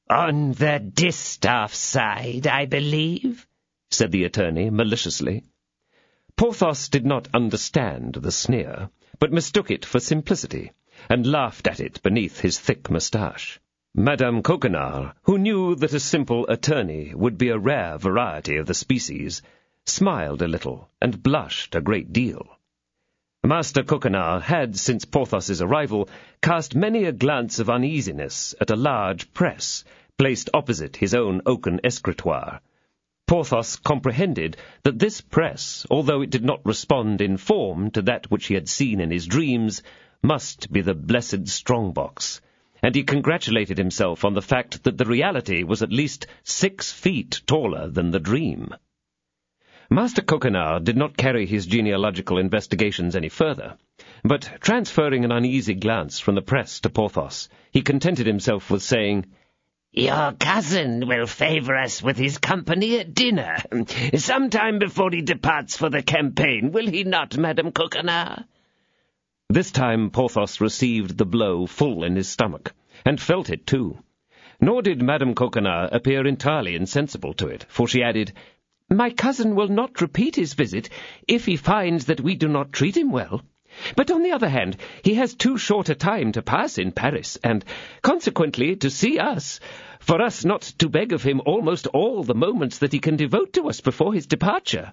"On the distaff side, I believe," said the attorney maliciously. Porthos did not understand the sneer, but mistook it for simplicity, and laughed at it beneath his thick moustache. Madame Coquenard, who knew that a simple attorney would be a rare variety of the species, smiled a little and blushed a great deal. Master Coquenard had, since Porthos's arrival, cast many a glance of uneasiness at a large press placed opposite his own oaken escritoire. Porthos comprehended that this press, although it did not respond in form to that which he had seen in his dreams, must be the blessed strong-box, and he congratulated himself on the fact that the reality was at least 6 feet taller than the dream. Master Coquenard did not carry his genealogical investigations any further, but, transferring an uneasy glance from the press to Porthos, he contented himself with saying, "Your cousin will favour us with his company at dinner, some time before he departs for the campaign, will he not, Madame Coquenard?" This time Porthos received the blow full in his stomach, and felt it too. Nor did Madame Coquenard appear entirely insensible to it, for she added, "My cousin will not repeat his visit if he finds that we do not treat him well. But on the other hand, he has too short a time to pass in Paris, and consequently to see us, for us not to beg of him almost all the moments that he can devote to us before his departure."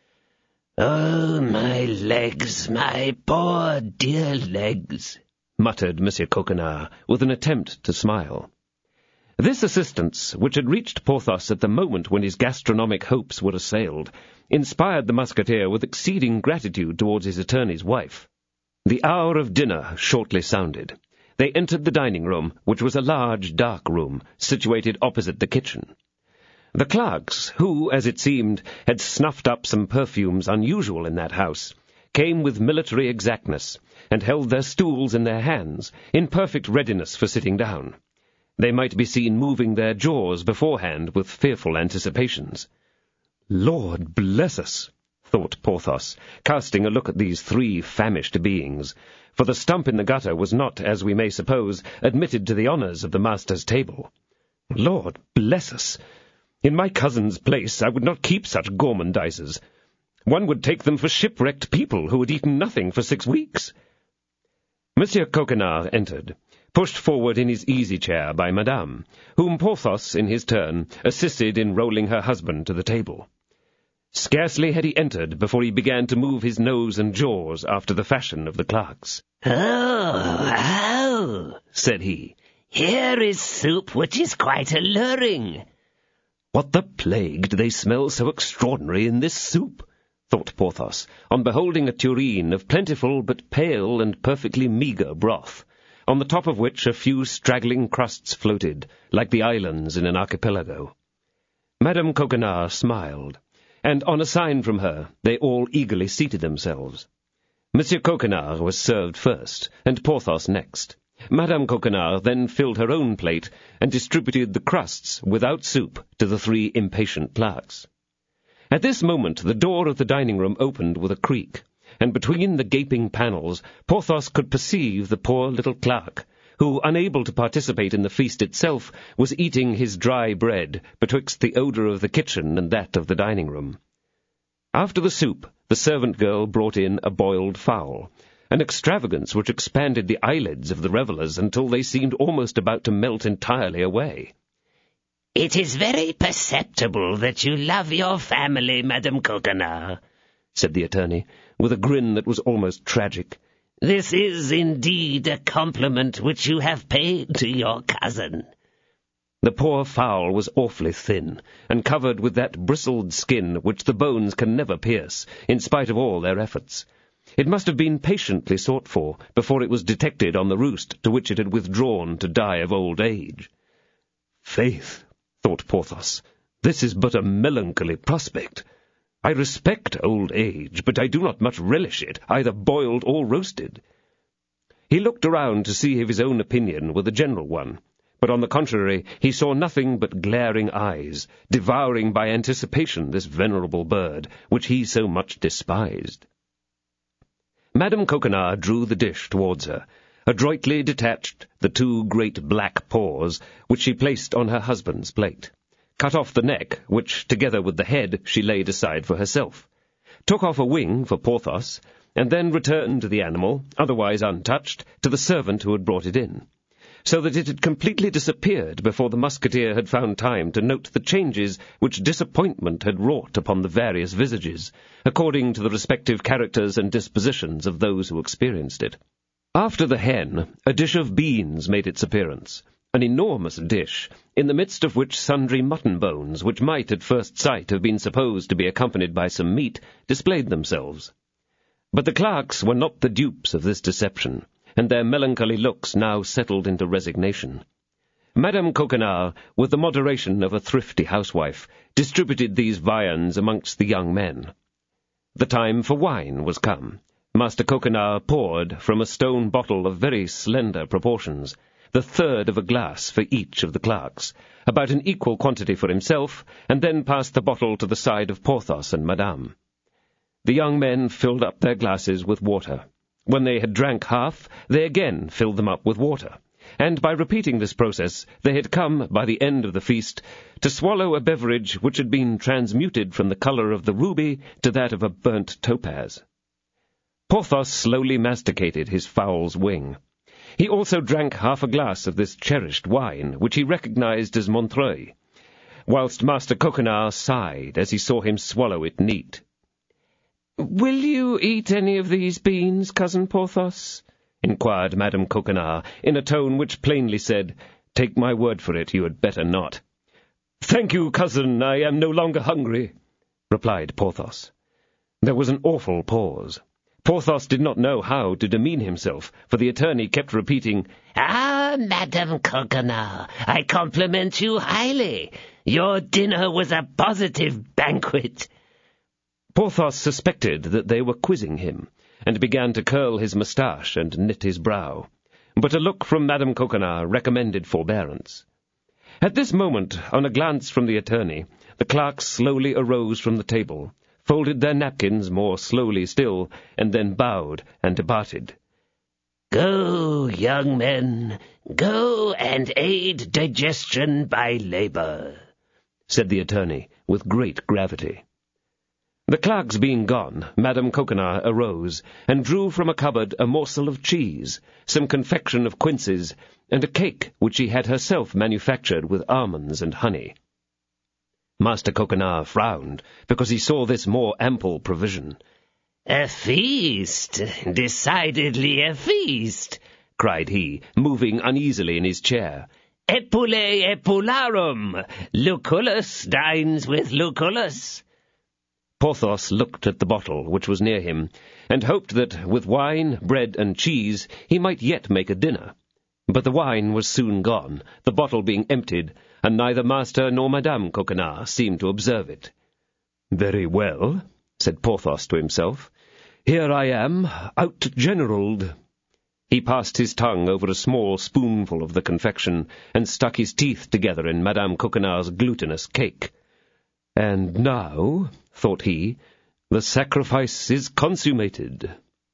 "Oh, my legs, my poor dear legs," muttered Monsieur Coquenard, with an attempt to smile. This assistance, which had reached Porthos at the moment when his gastronomic hopes were assailed, inspired the Musketeer with exceeding gratitude towards his attorney's wife. The hour of dinner shortly sounded. They entered the dining-room, which was a large, dark room, situated opposite the kitchen. The clerks, who, as it seemed, had snuffed up some perfumes unusual in that house, came with military exactness, and held their stools in their hands, in perfect readiness for sitting down. They might be seen moving their jaws beforehand with fearful anticipations. "Lord bless us," thought Porthos, casting a look at these 3 famished beings, for the stump in the gutter was not, as we may suppose, admitted to the honours of the master's table. "Lord bless us! In my cousin's place I would not keep such gourmandizers. One would take them for shipwrecked people who had eaten nothing for 6 weeks." Monsieur Coquenard entered, pushed forward in his easy-chair by Madame, whom Porthos, in his turn, assisted in rolling her husband to the table. Scarcely had he entered before he began to move his nose and jaws after the fashion of the clerks. "Oh, said he, "here is soup which is quite alluring." "What the plague do they smell so extraordinary in this soup?" thought Porthos, on beholding a tureen of plentiful but pale and perfectly meagre broth, on the top of which a few straggling crusts floated, like the islands in an archipelago. Madame Coquenard smiled, and on a sign from her, they all eagerly seated themselves. Monsieur Coquenard was served first, and Porthos next. Madame Coquenard then filled her own plate, and distributed the crusts, without soup, to the 3 impatient clerks. At this moment the door of the dining-room opened with a creak, and between the gaping panels Porthos could perceive the poor little clerk, who, unable to participate in the feast itself, was eating his dry bread betwixt the odour of the kitchen and that of the dining-room. After the soup, the servant-girl brought in a boiled fowl, an extravagance which expanded the eyelids of the revellers until they seemed almost about to melt entirely away. "It is very perceptible that you love your family, Madame Coquenard," said the attorney, with a grin that was almost tragic. "This is indeed a compliment which you have paid to your cousin." The poor fowl was awfully thin, and covered with that bristled skin which the bones can never pierce, in spite of all their efforts. It must have been patiently sought for, before it was detected on the roost to which it had withdrawn to die of old age. "Faith," thought Porthos, "this is but a melancholy prospect. I respect old age, but I do not much relish it, either boiled or roasted." He looked around to see if his own opinion were the general one, but on the contrary he saw nothing but glaring eyes, devouring by anticipation this venerable bird, which he so much despised. Madame Coquenard drew the dish towards her, adroitly detached the 2 great black paws, which she placed on her husband's plate, cut off the neck, which, together with the head, she laid aside for herself, took off a wing for Porthos, and then returned the animal, otherwise untouched, to the servant who had brought it in, so that it had completely disappeared before the musketeer had found time to note the changes which disappointment had wrought upon the various visages, according to the respective characters and dispositions of those who experienced it. After the hen, a dish of beans made its appearance, an enormous dish, in the midst of which sundry mutton bones, which might at first sight have been supposed to be accompanied by some meat, displayed themselves. But the clerks were not the dupes of this deception, and their melancholy looks now settled into resignation. Madame Coquenard, with the moderation of a thrifty housewife, distributed these viands amongst the young men. The time for wine was come. Master Coquenard poured from a stone bottle of very slender proportions, the 1/3 of a glass for each of the clerks, about an equal quantity for himself, and then passed the bottle to the side of Porthos and Madame. The young men filled up their glasses with water. When they had drank half, they again filled them up with water, and by repeating this process they had come, by the end of the feast, to swallow a beverage which had been transmuted from the colour of the ruby to that of a burnt topaz. Porthos slowly masticated his fowl's wing. He also drank half a glass of this cherished wine, which he recognized as Montreuil, whilst Master Coquenard sighed as he saw him swallow it neat. "Will you eat any of these beans, Cousin Porthos?" inquired Madame Coquenard, in a tone which plainly said, "Take my word for it, you had better not." "Thank you, cousin, I am no longer hungry," replied Porthos. There was an awful pause. Porthos did not know how to demean himself, for the attorney kept repeating, "Ah, Madame Coquenard, I compliment you highly. Your dinner was a positive banquet." Porthos suspected that they were quizzing him, and began to curl his moustache and knit his brow. But a look from Madame Coquenard recommended forbearance. At this moment, on a glance from the attorney, the clerks slowly arose from the table, folded their napkins more slowly still, and then bowed and departed. "Go, young men, go and aid digestion by labor," said the attorney, with great gravity. The clerks being gone, Madame Coquenard arose, and drew from a cupboard a morsel of cheese, some confection of quinces, and a cake which she had herself manufactured with almonds and honey. Master Coquenard frowned, because he saw this more ample provision. "A feast, decidedly a feast," cried he, moving uneasily in his chair. "Epule epularum, Lucullus dines with Lucullus." Porthos looked at the bottle which was near him, and hoped that, with wine, bread, and cheese, he might yet make a dinner. But the wine was soon gone, the bottle being emptied, and neither Master nor Madame Coquenard seemed to observe it. "Very well," said Porthos to himself. "Here I am, out-generalled." He passed his tongue over a small spoonful of the confection, and stuck his teeth together in Madame Coquenard's glutinous cake. "And now," thought he, "the sacrifice is consummated."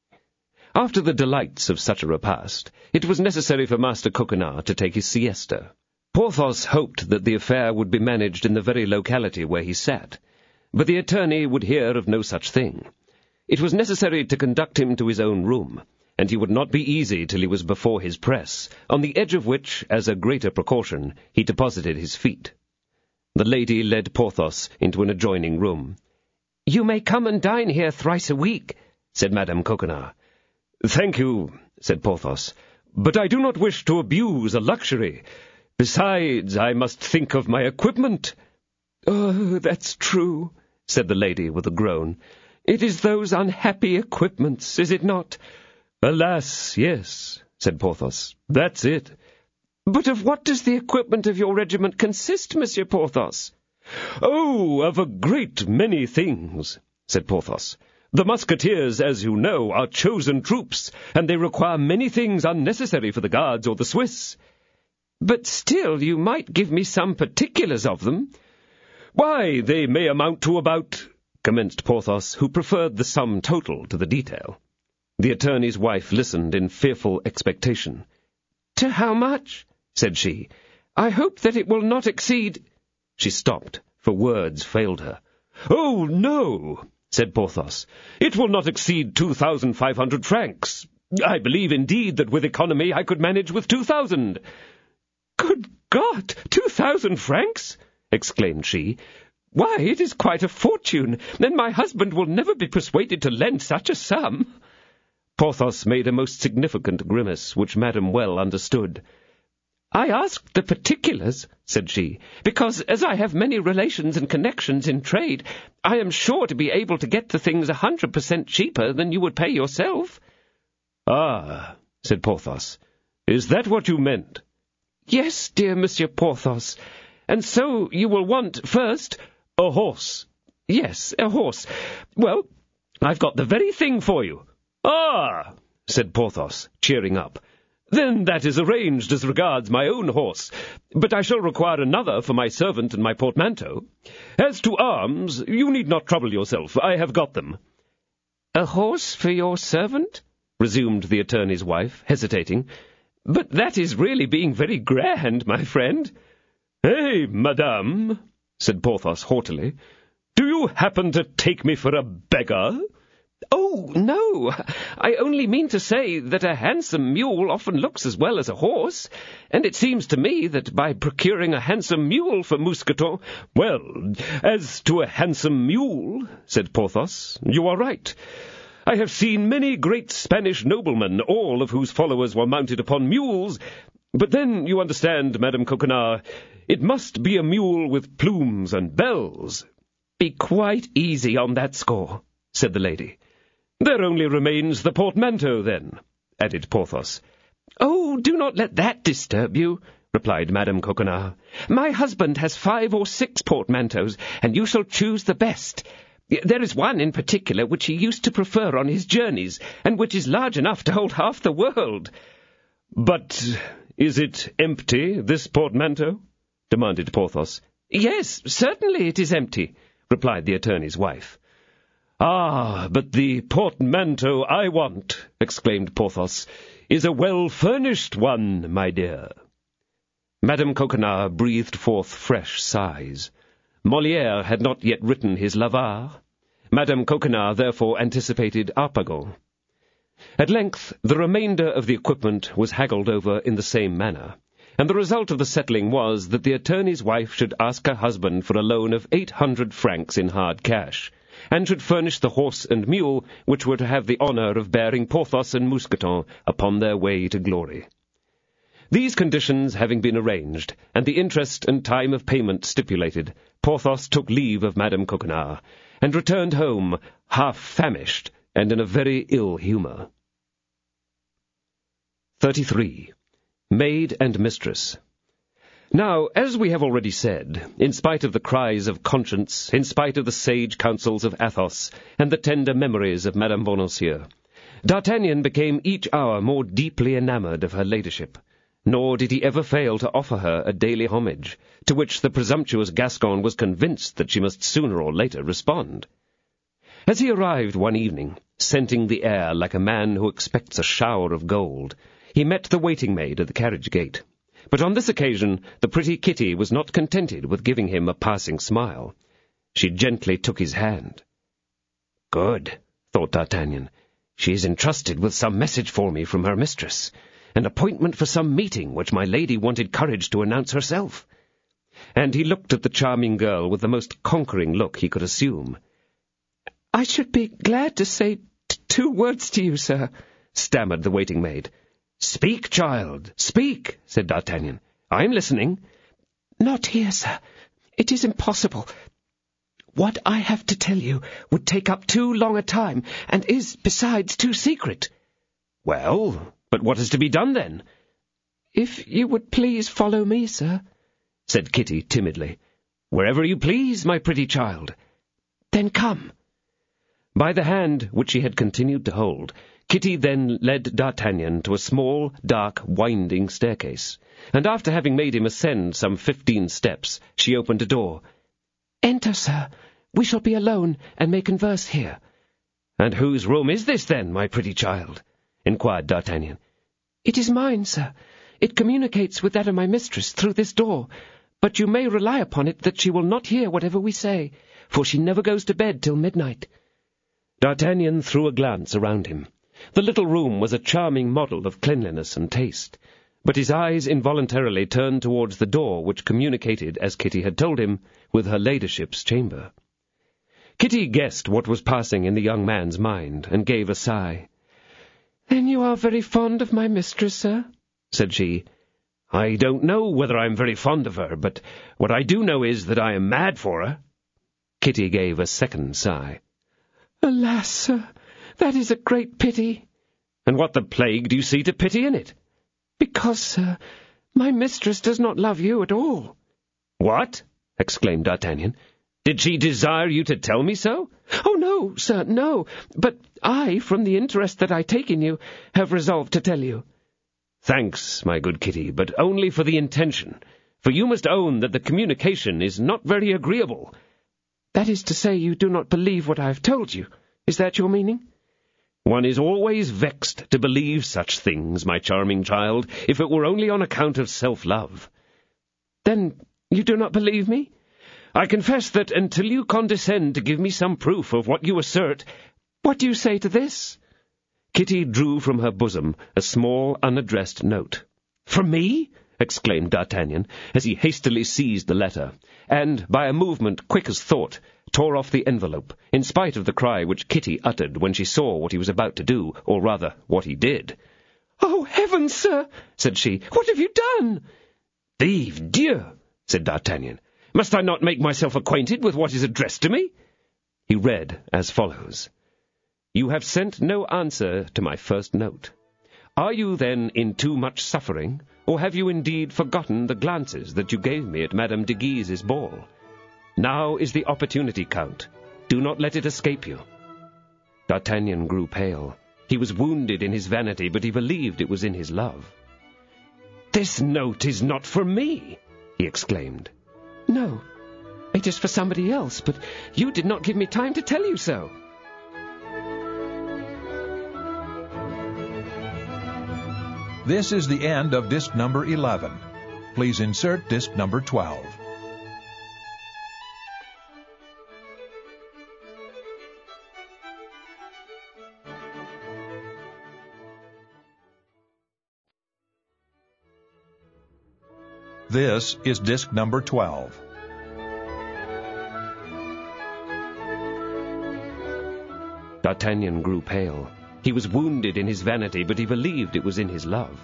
After the delights of such a repast, it was necessary for Master Coquenard to take his siesta. Porthos hoped that the affair would be managed in the very locality where he sat, but the attorney would hear of no such thing. It was necessary to conduct him to his own room, and he would not be easy till he was before his press, on the edge of which, as a greater precaution, he deposited his feet. The lady led Porthos into an adjoining room. "You may come and dine here thrice a week," said Madame Coquenard. "Thank you," said Porthos, "but I do not wish to abuse a luxury. Besides, I must think of my equipment." "Oh, that's true," said the lady with a groan. "It is those unhappy equipments, is it not?" "Alas, yes," said Porthos. "That's it." "But of what does the equipment of your regiment consist, Monsieur Porthos?" "Oh, of a great many things," said Porthos. "The Musketeers, as you know, are chosen troops, and they require many things unnecessary for the Guards or the Swiss." "But still, you might give me some particulars of them." "Why, they may amount to about—" commenced Porthos, who preferred the sum total to the detail. The attorney's wife listened in fearful expectation. "To how much?" said she. "I hope that it will not exceed—" She stopped, for words failed her. "Oh, no," said Porthos. "It will not exceed 2,500 francs. I believe, indeed, that with economy I could manage with 2,000. "Good God! 2,000 francs!" exclaimed she. "Why, it is quite a fortune, and my husband will never be persuaded to lend such a sum." Porthos made a most significant grimace, which Madame well understood. "I asked the particulars," said she, "because, as I have many relations and connections in trade, I am sure to be able to get the things 100% cheaper than you would pay yourself." "Ah," said Porthos, "is that what you meant?" "Yes, dear Monsieur Porthos. And so you will want, first—" "A horse." "Yes, a horse. Well, I've got the very thing for you." "Ah," said Porthos, cheering up. "Then that is arranged as regards my own horse, but I shall require another for my servant and my portmanteau. As to arms, you need not trouble yourself. I have got them." "A horse for your servant?" resumed the attorney's wife, hesitating. "But that is really being very grand, my friend." "Hey, madame," said Porthos haughtily, "do you happen to take me for a beggar?" "Oh, no, I only mean to say that a handsome mule often looks as well as a horse, and it seems to me that by procuring a handsome mule for Mousqueton—" "Well, as to a handsome mule," said Porthos, "you are right. I have seen many great Spanish noblemen, all of whose followers were mounted upon mules, but then, you understand, Madame Coquenard, it must be a mule with plumes and bells." "Be quite easy on that score," said the lady. "There only remains the portmanteau, then," added Porthos. "Oh, do not let that disturb you," replied Madame Coquenard. "My husband has 5 or 6 portmanteaus, and you shall choose the best. There is one in particular which he used to prefer on his journeys, and which is large enough to hold half the world." "But is it empty, this portmanteau?" demanded Porthos. "Yes, certainly it is empty," replied the attorney's wife. "Ah, but the portmanteau I want," exclaimed Porthos, "is a well-furnished one, my dear." Madame Coquenard breathed forth fresh sighs. Molière had not yet written his L'Avare. Madame Coquenard therefore anticipated Harpagon. At length the remainder of the equipment was haggled over in the same manner, and the result of the settling was that the attorney's wife should ask her husband for a loan of 800 francs in hard cash, and should furnish the horse and mule which were to have the honour of bearing Porthos and Mousqueton upon their way to glory. These conditions having been arranged, and the interest and time of payment stipulated, Porthos took leave of Madame Coquenard, and returned home, half famished, and in a very ill humour. 33. Maid and Mistress. Now, as we have already said, in spite of the cries of conscience, in spite of the sage counsels of Athos, and the tender memories of Madame Bonacieux, D'Artagnan became each hour more deeply enamoured of her ladyship, nor did he ever fail to offer her a daily homage, to which the presumptuous Gascon was convinced that she must sooner or later respond. As he arrived one evening, scenting the air like a man who expects a shower of gold, he met the waiting-maid at the carriage-gate. But on this occasion the pretty Kitty was not contented with giving him a passing smile. She gently took his hand. "Good," thought D'Artagnan. "She is entrusted with some message for me from her mistress, an appointment for some meeting which my lady wanted courage to announce herself." And he looked at the charming girl with the most conquering look he could assume. "I should be glad to say 2 words to you, sir," stammered the waiting-maid. "Speak, child, speak," said D'Artagnan. "I am listening." "Not here, sir. It is impossible. What I have to tell you would take up too long a time, and is, besides, too secret." "Well, but what is to be done, then?" "If you would please follow me, sir," said Kitty timidly. "Wherever you please, my pretty child." "Then come." By the hand, which she had continued to hold, Kitty then led D'Artagnan to a small, dark, winding staircase, and after having made him ascend some 15 steps, she opened a door. "Enter, sir. We shall be alone, and may converse here." "And whose room is this, then, my pretty child?" inquired D'Artagnan. "It is mine, sir. It communicates with that of my mistress through this door, but you may rely upon it that she will not hear whatever we say, for she never goes to bed till midnight." D'Artagnan threw a glance around him. The little room was a charming model of cleanliness and taste, but his eyes involuntarily turned towards the door which communicated, as Kitty had told him, with her ladyship's chamber. Kitty guessed what was passing in the young man's mind, and gave a sigh. "Then you are very fond of my mistress, sir?" said she. "I don't know whether I am very fond of her, but what I do know is that I am mad for her." Kitty gave a second sigh. "Alas, sir, that is a great pity." "And what the plague do you see to pity in it?" "Because, sir, my mistress does not love you at all." "What?" exclaimed D'Artagnan. "Did she desire you to tell me so?" "Oh, no, sir, no. But I, from the interest that I take in you, have resolved to tell you." "Thanks, my good Kitty, but only for the intention, for you must own that the communication is not very agreeable." "That is to say, you do not believe what I have told you. Is that your meaning?" "One is always vexed to believe such things, my charming child, if it were only on account of self-love." "Then you do not believe me?" "I confess that until you condescend to give me some proof of what you assert—" "What do you say to this?" Kitty drew from her bosom a small, unaddressed note. "For me?" exclaimed D'Artagnan, as he hastily seized the letter, and, by a movement quick as thought, tore off the envelope, in spite of the cry which Kitty uttered when she saw what he was about to do, or rather, what he did. "Oh, heavens, sir!" said she. "What have you done?" "Vive Dieu!" said D'Artagnan. "Must I not make myself acquainted with what is addressed to me?" He read as follows. "You have sent no answer to my first note. Are you, then, in too much suffering, or have you indeed forgotten the glances that you gave me at Madame de Guise's ball? Now is the opportunity, Count. Do not let it escape you." D'Artagnan grew pale. He was wounded in his vanity, but he believed it was in his love. "This note is not for me!" he exclaimed. "No, it is for somebody else, but you did not give me time to tell you so." This is the end of disc number 11. Please insert disc number 12. This is disc number 12. D'Artagnan grew pale. He was wounded in his vanity, but he believed it was in his love.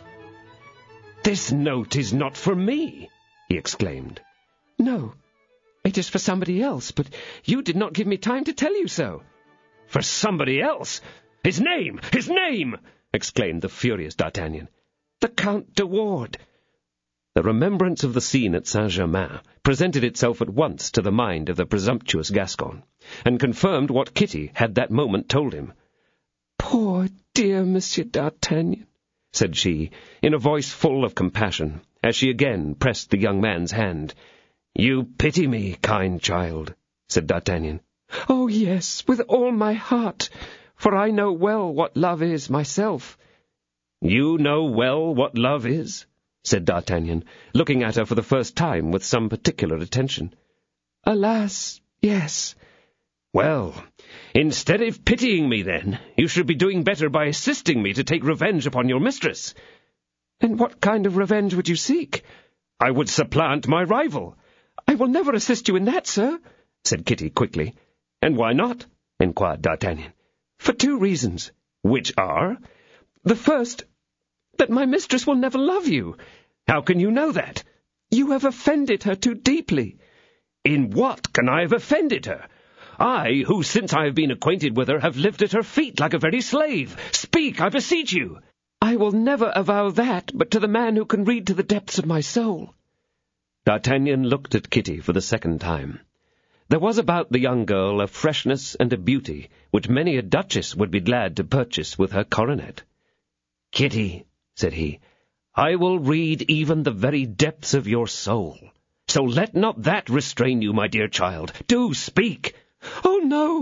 "This note is not for me!" he exclaimed. "No, it is for somebody else, but you did not give me time to tell you so." "For somebody else? His name! His name!" exclaimed the furious D'Artagnan. "The Count de Ward." The remembrance of the scene at Saint-Germain presented itself at once to the mind of the presumptuous Gascon, and confirmed what Kitty had that moment told him. "Poor dear Monsieur D'Artagnan," said she, in a voice full of compassion, as she again pressed the young man's hand. "You pity me, kind child," said D'Artagnan. "Oh, yes, with all my heart, for I know well what love is myself." "You know well what love is?" said D'Artagnan, looking at her for the first time with some particular attention. "Alas, yes." "Well, instead of pitying me, then, you should be doing better by assisting me to take revenge upon your mistress." "And what kind of revenge would you seek?" "I would supplant my rival." "I will never assist you in that, sir," said Kitty quickly. "And why not?" inquired D'Artagnan. "For 2 reasons." "Which are?" "The first, that my mistress will never love you." "How can you know that?" "You have offended her too deeply." "In what can I have offended her? I, who, since I have been acquainted with her, have lived at her feet like a very slave. Speak, I beseech you." "I will never avow that, but to the man who can read to the depths of my soul." D'Artagnan looked at Kitty for the second time. There was about the young girl a freshness and a beauty which many a duchess would be glad to purchase with her coronet. "Kitty," said he, "I will read even the very depths of your soul. So let not that restrain you, my dear child. Do speak." "Oh, no,"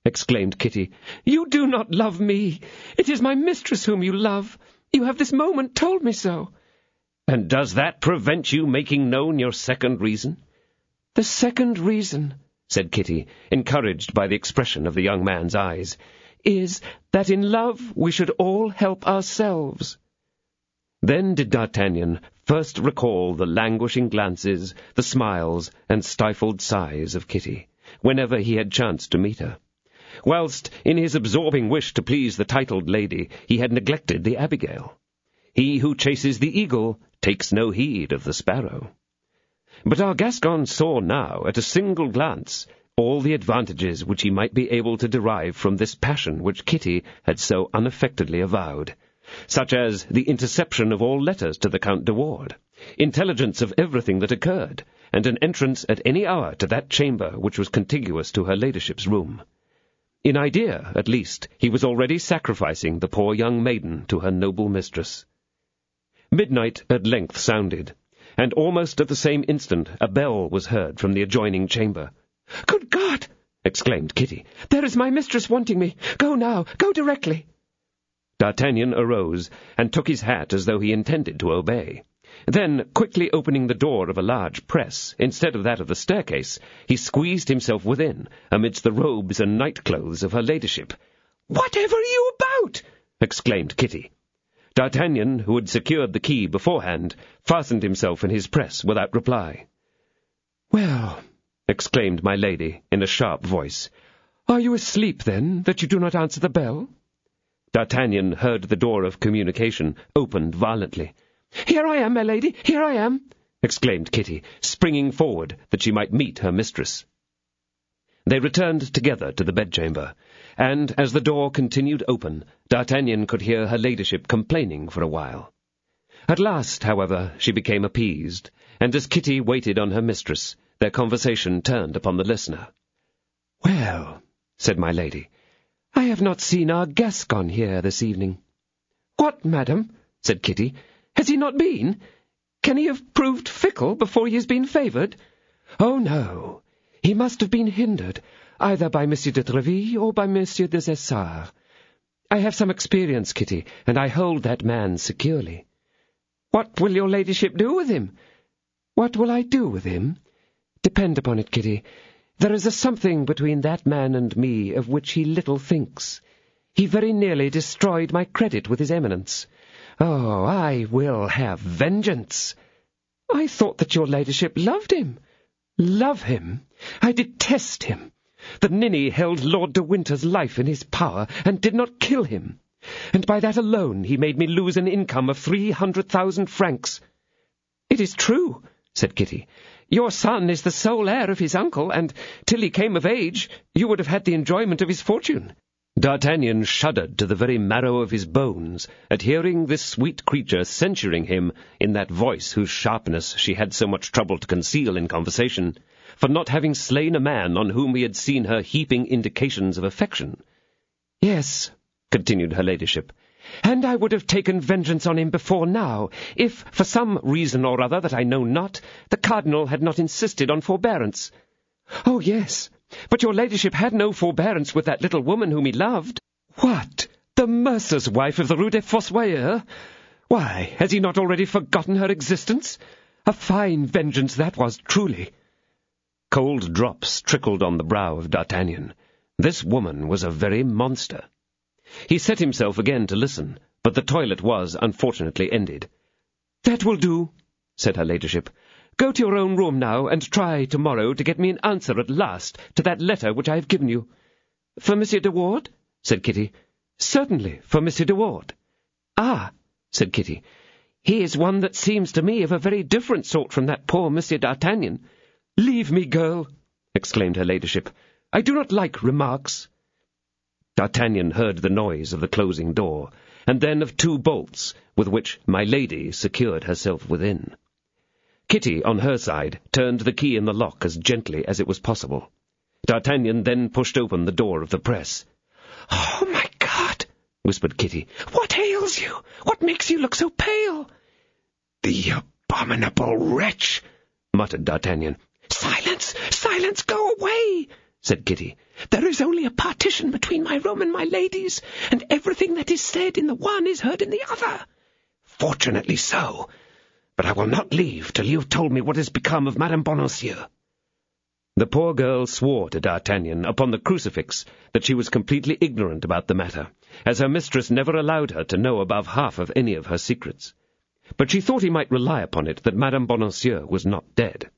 exclaimed Kitty. "You do not love me. It is my mistress whom you love. You have this moment told me so." "And does that prevent you making known your second reason?" "The second reason," said Kitty, encouraged by the expression of the young man's eyes, "is that in love we should all help ourselves." Then did D'Artagnan first recall the languishing glances, the smiles, and stifled sighs of Kitty, whenever he had chanced to meet her, whilst, in his absorbing wish to please the titled lady, he had neglected the Abigail. He who chases the eagle takes no heed of the sparrow. But our Gascon saw now, at a single glance, all the advantages which he might be able to derive from this passion which Kitty had so unaffectedly avowed, such as the interception of all letters to the Count de Ward, intelligence of everything that occurred, and an entrance at any hour to that chamber which was contiguous to her ladyship's room. In idea, at least, he was already sacrificing the poor young maiden to her noble mistress. Midnight at length sounded, and almost at the same instant a bell was heard from the adjoining chamber. "Good God!" exclaimed Kitty. "There is my mistress wanting me. Go now, go directly." D'Artagnan arose, and took his hat as though he intended to obey. Then, quickly opening the door of a large press, instead of that of the staircase, he squeezed himself within, amidst the robes and night-clothes of her ladyship. "Whatever are you about?" exclaimed Kitty. D'Artagnan, who had secured the key beforehand, fastened himself in his press without reply. "Well," exclaimed my lady, in a sharp voice, "are you asleep, then, that you do not answer the bell?" D'Artagnan heard the door of communication opened violently. "Here I am, my lady, here I am!" exclaimed Kitty, springing forward that she might meet her mistress. They returned together to the bedchamber, and, as the door continued open, D'Artagnan could hear her ladyship complaining for a while. At last, however, she became appeased, and as Kitty waited on her mistress, their conversation turned upon the listener. "Well," said my lady, "I have not seen our Gascon here this evening." "What, madam?" said Kitty. "Has he not been? Can he have proved fickle before he has been favoured?" "Oh, no. He must have been hindered, either by Monsieur de Treville or by Monsieur des Essarts. I have some experience, Kitty, and I hold that man securely." "What will your ladyship do with him?" "What will I do with him? Depend upon it, Kitty, there is a something between that man and me of which he little thinks. He very nearly destroyed my credit with his eminence. Oh, I will have vengeance." "I thought that your ladyship loved him." "Love him? I detest him. The ninny held Lord de Winter's life in his power, and did not kill him. And by that alone he made me lose an income of 300,000 francs. "It is true," said Kitty. "Your son is the sole heir of his uncle, and, till he came of age, you would have had the enjoyment of his fortune." D'Artagnan shuddered to the very marrow of his bones at hearing this sweet creature censuring him in that voice whose sharpness she had so much trouble to conceal in conversation, for not having slain a man on whom he had seen her heaping indications of affection. "Yes," continued her ladyship, "and I would have taken vengeance on him before now, if, for some reason or other that I know not, the cardinal had not insisted on forbearance." "Oh, yes, but your ladyship had no forbearance with that little woman whom he loved." "What, the mercer's wife of the Rue des Fossoyeurs? Why, has he not already forgotten her existence? A fine vengeance that was, truly." Cold drops trickled on the brow of D'Artagnan. This woman was a very monster. He set himself again to listen, but the toilet was, unfortunately, ended. "That will do," said her ladyship. "Go to your own room now, and try tomorrow to get me an answer at last to that letter which I have given you." "For Monsieur de Ward?" said Kitty. "Certainly, for Monsieur de Ward." "Ah," said Kitty, "he is one that seems to me of a very different sort from that poor Monsieur d'Artagnan." "Leave me, girl," exclaimed her ladyship. "I do not like remarks." D'Artagnan heard the noise of the closing door, and then of 2 bolts, with which my lady secured herself within. Kitty, on her side, turned the key in the lock as gently as it was possible. D'Artagnan then pushed open the door of the press. "Oh, my God!" whispered Kitty. "What ails you? What makes you look so pale?" "The abominable wretch!" muttered D'Artagnan. "Silence! Silence! Go away!" said Kitty. "There is only a partition between my room and my lady's, and everything that is said in the one is heard in the other." "Fortunately so. But I will not leave till you have told me what has become of Madame Bonacieux." The poor girl swore to D'Artagnan upon the crucifix that she was completely ignorant about the matter, as her mistress never allowed her to know above half of any of her secrets. But she thought he might rely upon it that Madame Bonacieux was not dead.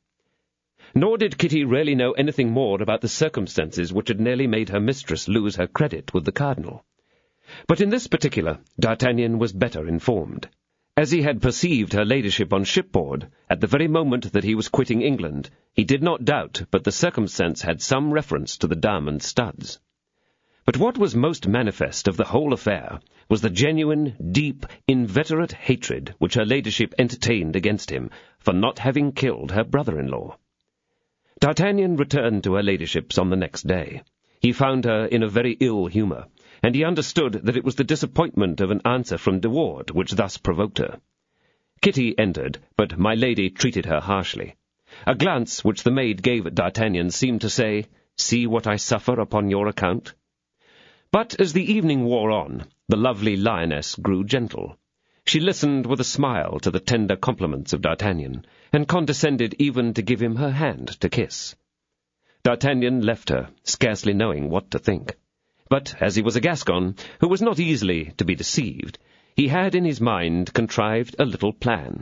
Nor did Kitty really know anything more about the circumstances which had nearly made her mistress lose her credit with the cardinal. But in this particular, D'Artagnan was better informed. As he had perceived her ladyship on shipboard, at the very moment that he was quitting England, he did not doubt but the circumstance had some reference to the diamond studs. But what was most manifest of the whole affair was the genuine, deep, inveterate hatred which her ladyship entertained against him for not having killed her brother-in-law. D'Artagnan returned to her ladyship's on the next day. He found her in a very ill humour, and he understood that it was the disappointment of an answer from De Ward which thus provoked her. Kitty entered, but my lady treated her harshly. A glance which the maid gave at D'Artagnan seemed to say, "See what I suffer upon your account." But as the evening wore on, the lovely lioness grew gentle. She listened with a smile to the tender compliments of D'Artagnan, and condescended even to give him her hand to kiss. D'Artagnan left her, scarcely knowing what to think. But as he was a Gascon, who was not easily to be deceived, he had in his mind contrived a little plan.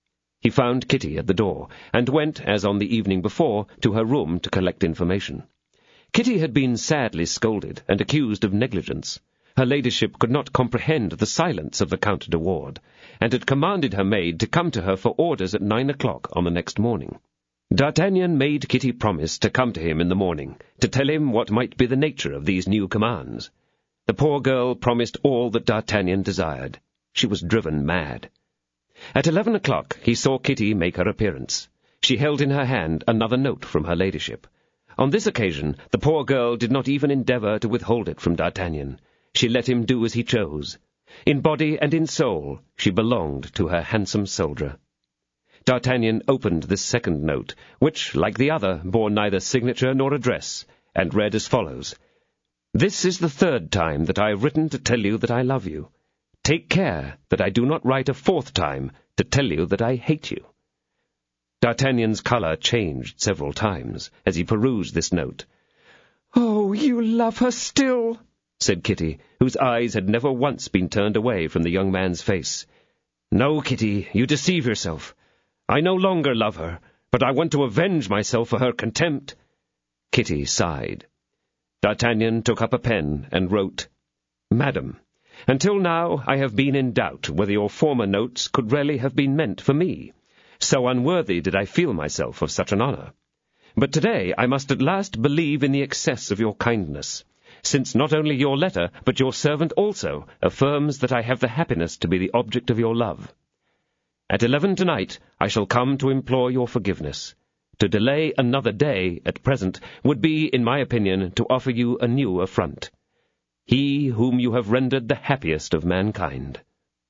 He found Kitty at the door, and went, as on the evening before, to her room to collect information. Kitty had been sadly scolded and accused of negligence. Her ladyship could not comprehend the silence of the Count de Ward, and had commanded her maid to come to her for orders at 9 o'clock on the next morning. D'Artagnan made Kitty promise to come to him in the morning, to tell him what might be the nature of these new commands. The poor girl promised all that D'Artagnan desired. She was driven mad. At 11 o'clock he saw Kitty make her appearance. She held in her hand another note from her ladyship. On this occasion the poor girl did not even endeavour to withhold it from D'Artagnan. She let him do as he chose. In body and in soul she belonged to her handsome soldier. D'Artagnan opened this second note, which, like the other, bore neither signature nor address, and read as follows: "This is the third time that I have written to tell you that I love you. Take care that I do not write a fourth time to tell you that I hate you." D'Artagnan's colour changed several times as he perused this note. "Oh, you love her still," said Kitty, whose eyes had never once been turned away from the young man's face. "No, Kitty, you deceive yourself. I no longer love her, but I want to avenge myself for her contempt." Kitty sighed. D'Artagnan took up a pen and wrote, "Madam, until now I have been in doubt whether your former notes could really have been meant for me. So unworthy did I feel myself of such an honour. But today I must at last believe in the excess of your kindness, since not only your letter, but your servant also, affirms that I have the happiness to be the object of your love. At 11 tonight I shall come to implore your forgiveness. To delay another day at present would be, in my opinion, to offer you a new affront. He whom you have rendered the happiest of mankind."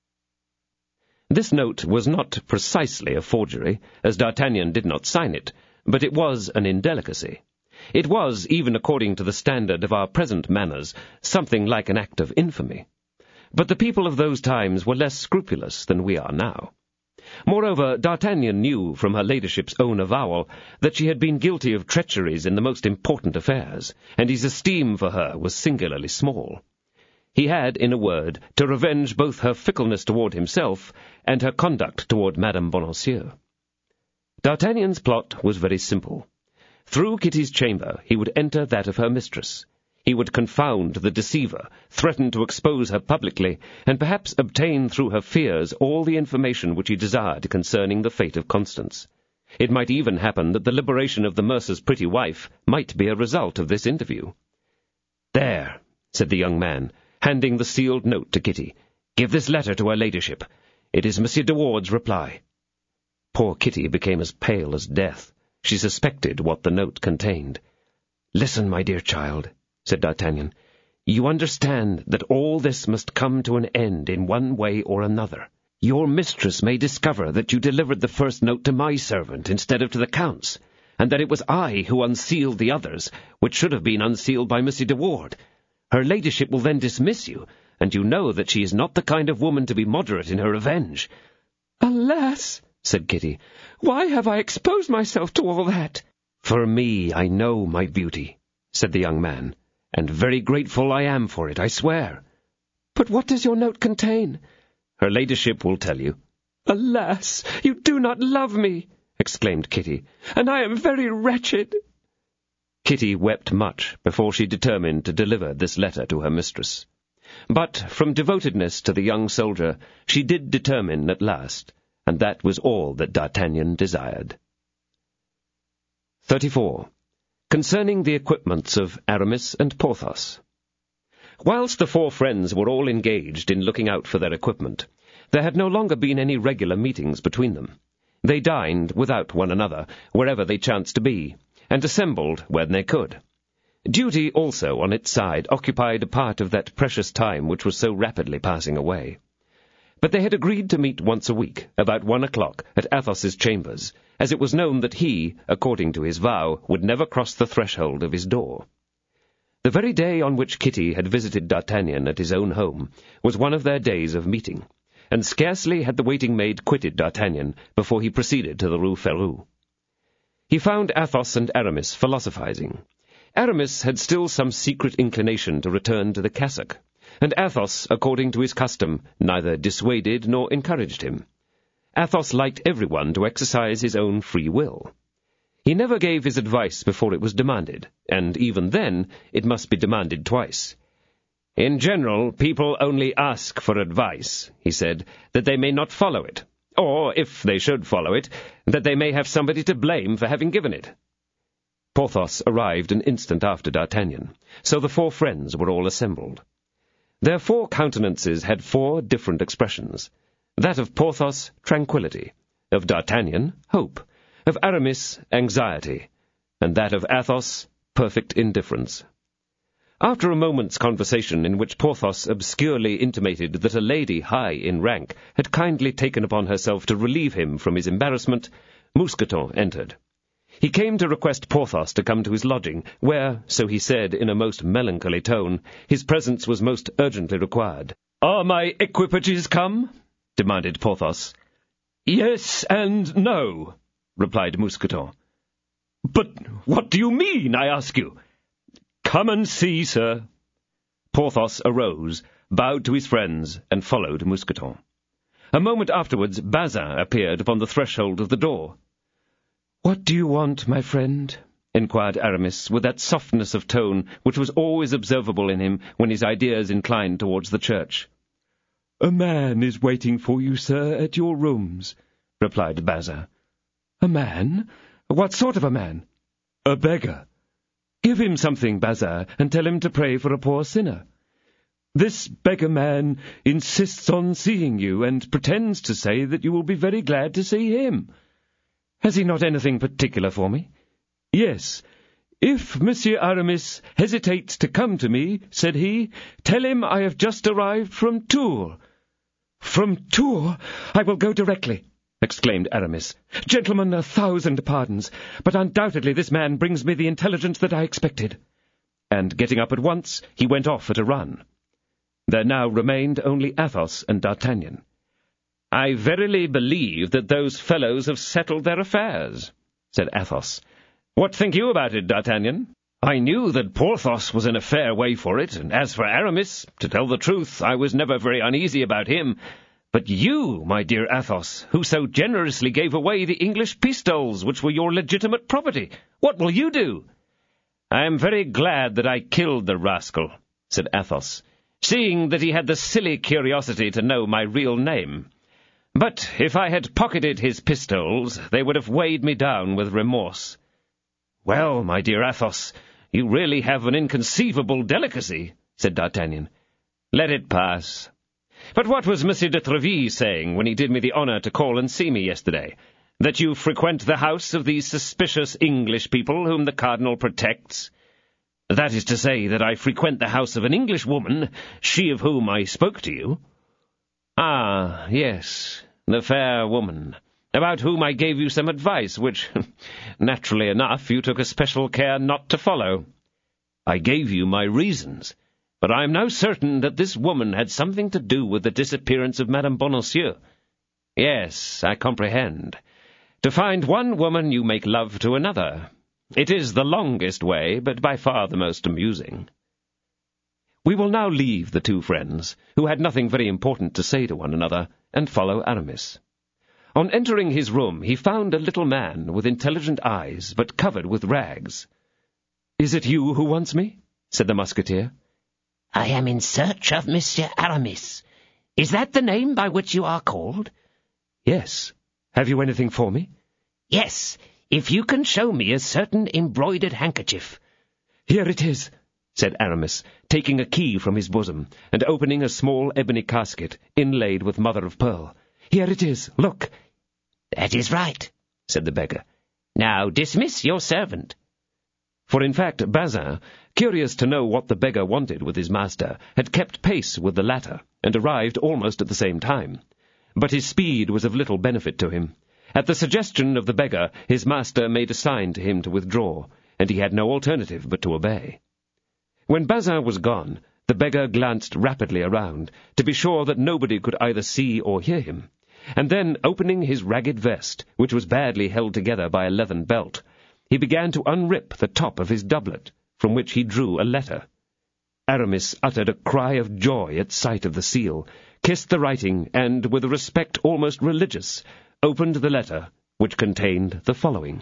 This note was not precisely a forgery, as D'Artagnan did not sign it, but it was an indelicacy. It was, even according to the standard of our present manners, something like an act of infamy. But the people of those times were less scrupulous than we are now. Moreover, D'Artagnan knew from her ladyship's own avowal that she had been guilty of treacheries in the most important affairs, and his esteem for her was singularly small. He had, in a word, to revenge both her fickleness toward himself and her conduct toward Madame Bonacieux. D'Artagnan's plot was very simple. Through Kitty's chamber he would enter that of her mistress. He would confound the deceiver, threaten to expose her publicly, and perhaps obtain through her fears all the information which he desired concerning the fate of Constance. It might even happen that the liberation of the mercer's pretty wife might be a result of this interview. "There," said the young man, handing the sealed note to Kitty. "Give this letter to her ladyship. It is Monsieur de Ward's reply." Poor Kitty became as pale as death. She suspected what the note contained. "Listen, my dear child," said D'Artagnan. "You understand that all this must come to an end in one way or another. Your mistress may discover that you delivered the first note to my servant instead of to the Count's. and that it was I who unsealed the others, which should have been unsealed by Monsieur de Ward. Her ladyship will then dismiss you, and you know that she is not the kind of woman to be moderate in her revenge." "Alas," said Kitty, "why have I exposed myself to all that?" "For me, I know, my beauty," said the young man, "and very grateful I am for it, I swear." "But what does your note contain?" "Her ladyship will tell you." "Alas, you do not love me," exclaimed Kitty, "and I am very wretched." Kitty wept much before she determined to deliver this letter to her mistress. But from devotedness to the young soldier she did determine at last, and that was all that D'Artagnan desired. 34. Concerning the equipments of Aramis and Porthos. Whilst the four friends were all engaged in looking out for their equipment, there had no longer been any regular meetings between them. They dined without one another, wherever they chanced to be, and assembled when they could. Duty also, on its side, occupied a part of that precious time which was so rapidly passing away. But they had agreed to meet once a week, about 1 o'clock, at Athos's chambers, as it was known that he, according to his vow, would never cross the threshold of his door. The very day on which Kitty had visited D'Artagnan at his own home was one of their days of meeting, and scarcely had the waiting-maid quitted D'Artagnan before he proceeded to the Rue Férou. He found Athos and Aramis philosophizing. Aramis had still some secret inclination to return to the cassock, and Athos, according to his custom, neither dissuaded nor encouraged him. Athos liked everyone to exercise his own free will. He never gave his advice before it was demanded, and even then it must be demanded twice. "In general, people only ask for advice," he said, "that they may not follow it, or, if they should follow it, that they may have somebody to blame for having given it." Porthos arrived an instant after D'Artagnan, so the four friends were all assembled. Their four countenances had 4 different expressions: that of Porthos, tranquillity; of D'Artagnan, hope; of Aramis, anxiety; and that of Athos, perfect indifference. After a moment's conversation in which Porthos obscurely intimated that a lady high in rank had kindly taken upon herself to relieve him from his embarrassment, Mousqueton entered. He came to request Porthos to come to his lodging, where, so he said in a most melancholy tone, his presence was most urgently required. "Are my equipages come?" demanded Porthos. "Yes and no," replied Mousqueton. "But what do you mean, I ask you?" "Come and see, sir." Porthos arose, bowed to his friends, and followed Mousqueton. A moment afterwards Bazin appeared upon the threshold of the door. "What do you want, my friend?" inquired Aramis, with that softness of tone which was always observable in him when his ideas inclined towards the church. "A man is waiting for you, sir, at your rooms," replied Bazin. "A man? What sort of a man?" "A beggar." "Give him something, Bazin, and tell him to pray for a poor sinner." "This beggar man insists on seeing you, and pretends to say that you will be very glad to see him." "Has he not anything particular for me?" "Yes. If Monsieur Aramis hesitates to come to me," said he, "tell him I have just arrived from Tours." "From Tours? I will go directly," exclaimed Aramis. "Gentlemen, 1,000 pardons, but undoubtedly this man brings me the intelligence that I expected." And getting up at once, he went off at a run. There now remained only Athos and D'Artagnan. "I verily believe that those fellows have settled their affairs," said Athos. "What think you about it, D'Artagnan?" "I knew that Porthos was in a fair way for it, and as for Aramis, to tell the truth, I was never very uneasy about him. But you, my dear Athos, who so generously gave away the English pistoles, which were your legitimate property, what will you do?" "I am very glad that I killed the rascal," said Athos, "seeing that he had the silly curiosity to know my real name. But if I had pocketed his pistols, they would have weighed me down with remorse." "Well, my dear Athos, you really have an inconceivable delicacy," said D'Artagnan. "Let it pass. But what was Monsieur de Tréville saying when he did me the honour to call and see me yesterday? That you frequent the house of these suspicious English people whom the cardinal protects?" "That is to say that I frequent the house of an English woman, she of whom I spoke to you." "Ah, yes, the fair woman. about whom I gave you some advice, which, naturally enough, you took especial care not to follow. I gave you my reasons, but I am now certain that this woman had something to do with the disappearance of Madame Bonacieux. Yes, I comprehend. To find one woman you make love to another. It is the longest way, but by far the most amusing. We will now leave the two friends, who had nothing very important to say to one another, and follow Aramis. On entering his room, he found a little man with intelligent eyes, but covered with rags. "Is it you who wants me?" said the Musketeer. "I am in search of Monsieur Aramis. Is that the name by which you are called?" "Yes. Have you anything for me?" "Yes, if you can show me a certain embroidered handkerchief." "Here it is," said Aramis, taking a key from his bosom, and opening a small ebony casket, inlaid with mother-of-pearl. "Here it is, look." "That is right," said the beggar. "Now dismiss your servant." For in fact Bazin, curious to know what the beggar wanted with his master, had kept pace with the latter, and arrived almost at the same time. But his speed was of little benefit to him. At the suggestion of the beggar, his master made a sign to him to withdraw, and he had no alternative but to obey. When Bazin was gone, the beggar glanced rapidly around, to be sure that nobody could either see or hear him, and then, opening his ragged vest, which was badly held together by a leathern belt, he began to unrip the top of his doublet, from which he drew a letter. Aramis uttered a cry of joy at sight of the seal, kissed the writing, and, with a respect almost religious, opened the letter, which contained the following.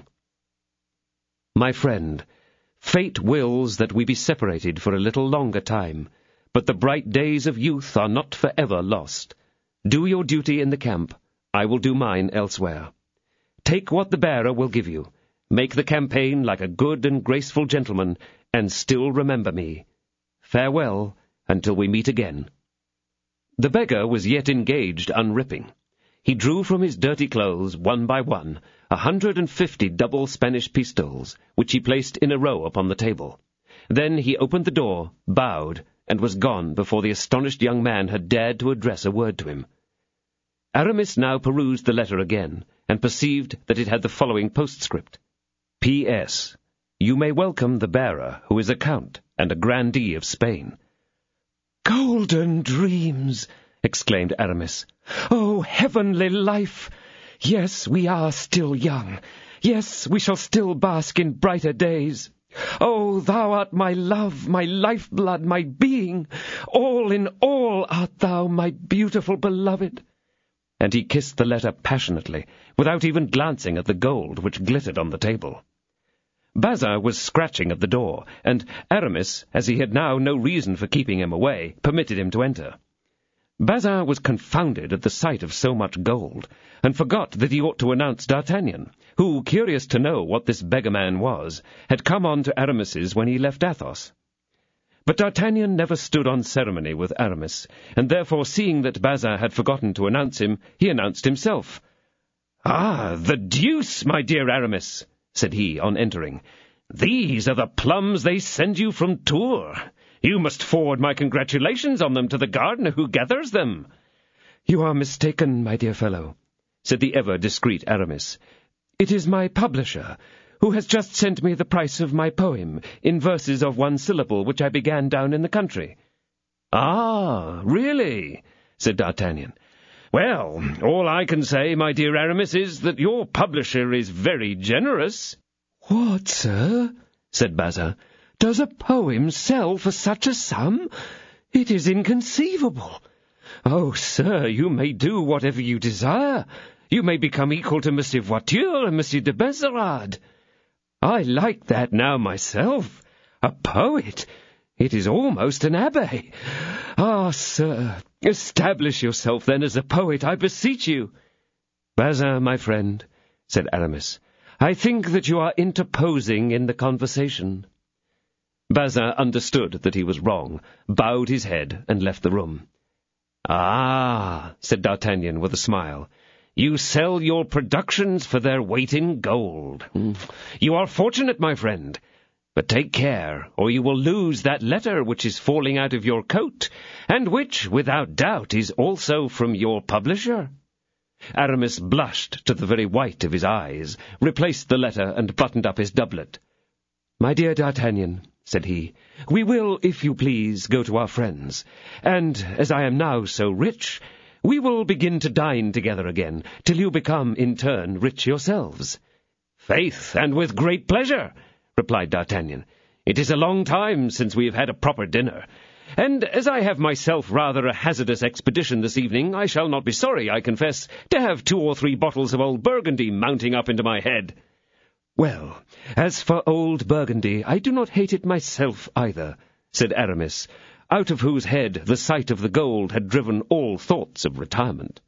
"My friend, fate wills that we be separated for a little longer time, but the bright days of youth are not for ever lost. Do your duty in the camp. I will do mine elsewhere. Take what the bearer will give you. Make the campaign like a good and graceful gentleman, and still remember me. Farewell, until we meet again." The beggar was yet engaged unripping. He drew from his dirty clothes, one by one, 150 double Spanish pistoles, which he placed in a row upon the table. Then he opened the door, bowed, and was gone before the astonished young man had dared to address a word to him. Aramis now perused the letter again, and perceived that it had the following postscript. P.S. You may welcome the bearer, who is a count and a grandee of Spain. "Golden dreams!" exclaimed Aramis. "Oh, heavenly life! Yes, we are still young. Yes, we shall still bask in brighter days. Oh, thou art my love, my lifeblood, my being. All in all art thou, my beautiful beloved." And he kissed the letter passionately, without even glancing at the gold which glittered on the table. Bazin was scratching at the door, and Aramis, as he had now no reason for keeping him away, permitted him to enter. Bazin was confounded at the sight of so much gold, and forgot that he ought to announce D'Artagnan, who, curious to know what this beggar-man was, had come on to Aramis's when he left Athos. But D'Artagnan never stood on ceremony with Aramis, and therefore, seeing that Bazin had forgotten to announce him, he announced himself. "Ah, the deuce, my dear Aramis!" said he on entering. "These are the plums they send you from Tours. You must forward my congratulations on them to the gardener who gathers them." "You are mistaken, my dear fellow," said the ever-discreet Aramis. "It is my publisher, who has just sent me the price of my poem, in verses of one syllable, which I began down in the country." "Ah, really?" said D'Artagnan. "Well, all I can say, my dear Aramis, is that your publisher is very generous." "What, sir?" said Bazin. "Does a poem sell for such a sum? It is inconceivable. Oh, sir, you may do whatever you desire. You may become equal to Monsieur Voiture and Monsieur de Benserade. I like that now myself. A poet! It is almost an abbé. Ah, sir, establish yourself then as a poet, I beseech you." "Bazin, my friend," said Aramis, "I think that you are interposing in the conversation." Bazin understood that he was wrong, bowed his head, and left the room. "Ah," said D'Artagnan with a smile, "you sell your productions for their weight in gold. You are fortunate, my friend. But take care, or you will lose that letter which is falling out of your coat, and which, without doubt, is also from your publisher." Aramis blushed to the very white of his eyes, replaced the letter, and buttoned up his doublet. "My dear D'Artagnan," said he, "we will, if you please, go to our friends, and, as I am now so rich, we will begin to dine together again, till you become, in turn, rich yourselves." "Faith, and with great pleasure," replied D'Artagnan. "It is a long time since we have had a proper dinner, and as I have myself rather a hazardous expedition this evening, I shall not be sorry, I confess, to have 2 or 3 bottles of old Burgundy mounting up into my head." "Well, as for old Burgundy, I do not hate it myself either," said Aramis, out of whose head the sight of the gold had driven all thoughts of retirement.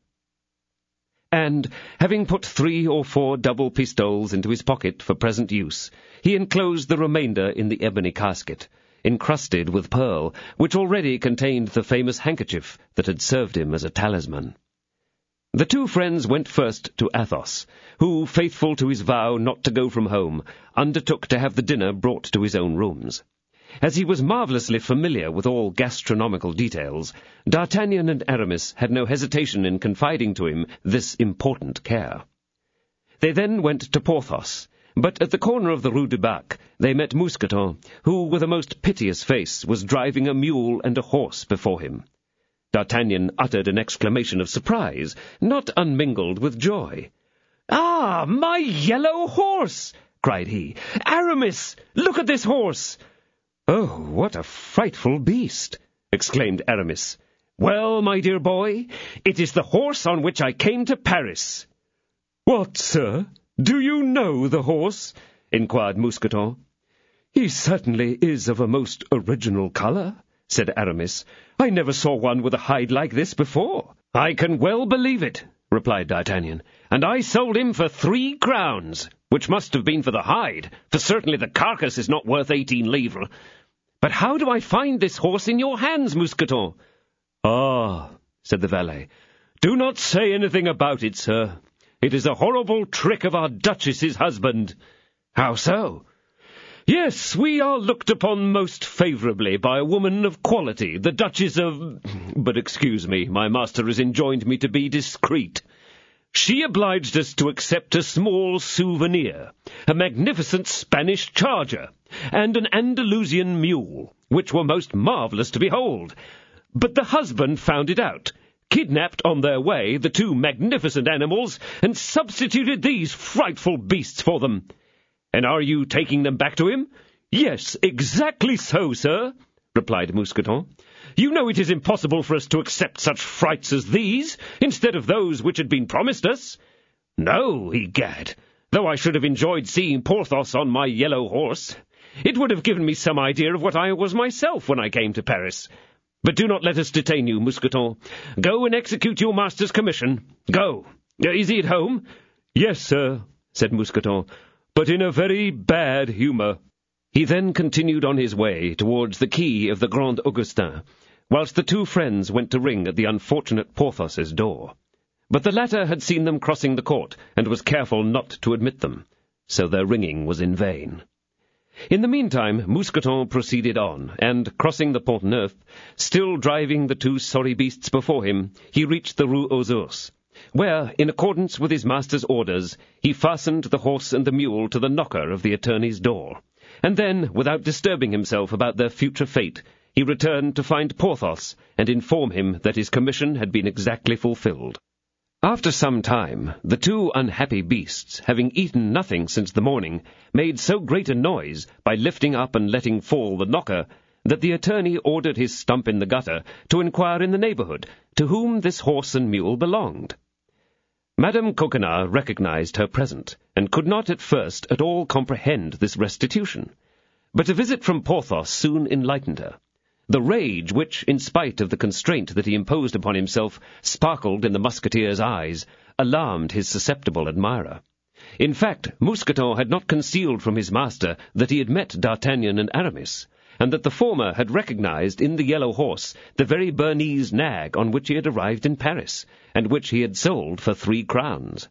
And, having put 3 or 4 double pistoles into his pocket for present use, he enclosed the remainder in the ebony casket, encrusted with pearl, which already contained the famous handkerchief that had served him as a talisman. The 2 friends went first to Athos, who, faithful to his vow not to go from home, undertook to have the dinner brought to his own rooms. As he was marvellously familiar with all gastronomical details, D'Artagnan and Aramis had no hesitation in confiding to him this important care. They then went to Porthos, but at the corner of the Rue du Bac they met Mousqueton, who, with a most piteous face, was driving a mule and a horse before him. D'Artagnan uttered an exclamation of surprise, not unmingled with joy. "Ah, my yellow horse!" cried he. "Aramis, look at this horse!" "Oh, what a frightful beast!" exclaimed Aramis. "Well, my dear boy, it is the horse on which I came to Paris." "What, sir? Do you know the horse?" inquired Mousqueton. "He certainly is of a most original colour," said Aramis. "I never saw one with a hide like this before." "I can well believe it," replied D'Artagnan, "and I sold him for 3 crowns, which must have been for the hide, for certainly the carcass is not worth 18 livres. But how do I find this horse in your hands, Mousqueton?" "Ah," said the valet, "do not say anything about it, sir. It is a horrible trick of our Duchess's husband." "How so?" "Yes, we are looked upon most favourably by a woman of quality, the Duchess of... But excuse me, my master has enjoined me to be discreet. She obliged us to accept a small souvenir, a magnificent Spanish charger, and an Andalusian mule, which were most marvellous to behold. But the husband found it out, kidnapped on their way the 2 magnificent animals, and substituted these frightful beasts for them." "And are you taking them back to him?" "Yes, exactly so, sir," replied Mousqueton. "You know it is impossible for us to accept such frights as these, instead of those which had been promised us." "No, egad, though I should have enjoyed seeing Porthos on my yellow horse. It would have given me some idea of what I was myself when I came to Paris. But do not let us detain you, Mousqueton. Go and execute your master's commission. Go. Is he at home?" "Yes, sir," said Mousqueton, "but in a very bad humour." He then continued on his way towards the quay of the Grand Augustin, whilst the 2 friends went to ring at the unfortunate Porthos's door. But the latter had seen them crossing the court, and was careful not to admit them, so their ringing was in vain. In the meantime, Mousqueton proceeded on, and, crossing the Pont Neuf, still driving the 2 sorry beasts before him, he reached the Rue aux Ours, where, in accordance with his master's orders, he fastened the horse and the mule to the knocker of the attorney's door, and then, without disturbing himself about their future fate, he returned to find Porthos and inform him that his commission had been exactly fulfilled. After some time, the 2 unhappy beasts, having eaten nothing since the morning, made so great a noise, by lifting up and letting fall the knocker, that the attorney ordered his stump in the gutter to inquire in the neighbourhood to whom this horse and mule belonged. Madame Coquenard recognized her present, and could not at first at all comprehend this restitution. But a visit from Porthos soon enlightened her. The rage which, in spite of the constraint that he imposed upon himself, sparkled in the musketeer's eyes, alarmed his susceptible admirer. In fact, Mousqueton had not concealed from his master that he had met D'Artagnan and Aramis, and that the former had recognized in the yellow horse the very Bernese nag on which he had arrived in Paris, and which he had sold for 3 crowns.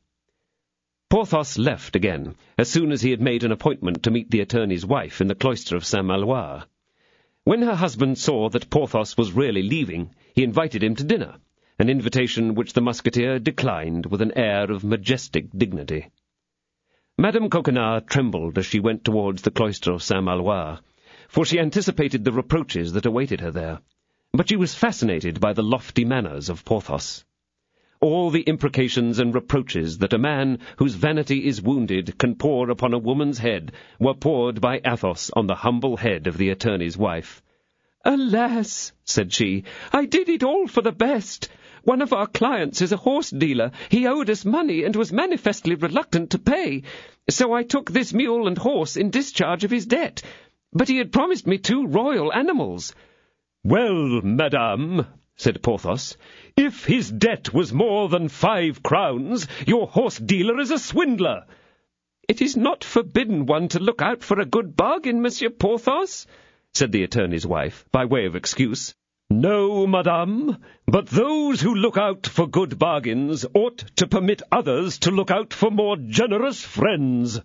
Porthos left again, as soon as he had made an appointment to meet the attorney's wife in the cloister of Saint-Maloire. When her husband saw that Porthos was really leaving, he invited him to dinner, an invitation which the Musketeer declined with an air of majestic dignity. Madame Coquenard trembled as she went towards the cloister of Saint-Maloire, for she anticipated the reproaches that awaited her there, but she was fascinated by the lofty manners of Porthos. All the imprecations and reproaches that a man whose vanity is wounded can pour upon a woman's head were poured by Athos on the humble head of the attorney's wife. "Alas," said she, "I did it all for the best. One of our clients is a horse-dealer. He owed us money and was manifestly reluctant to pay, so I took this mule and horse in discharge of his debt. But he had promised me 2 royal animals." "Well, madame," said Porthos, "if his debt was more than 5 crowns, your horse-dealer is a swindler." "It is not forbidden one to look out for a good bargain, Monsieur Porthos," said the attorney's wife, by way of excuse. "No, madame, but those who look out for good bargains ought to permit others to look out for more generous friends."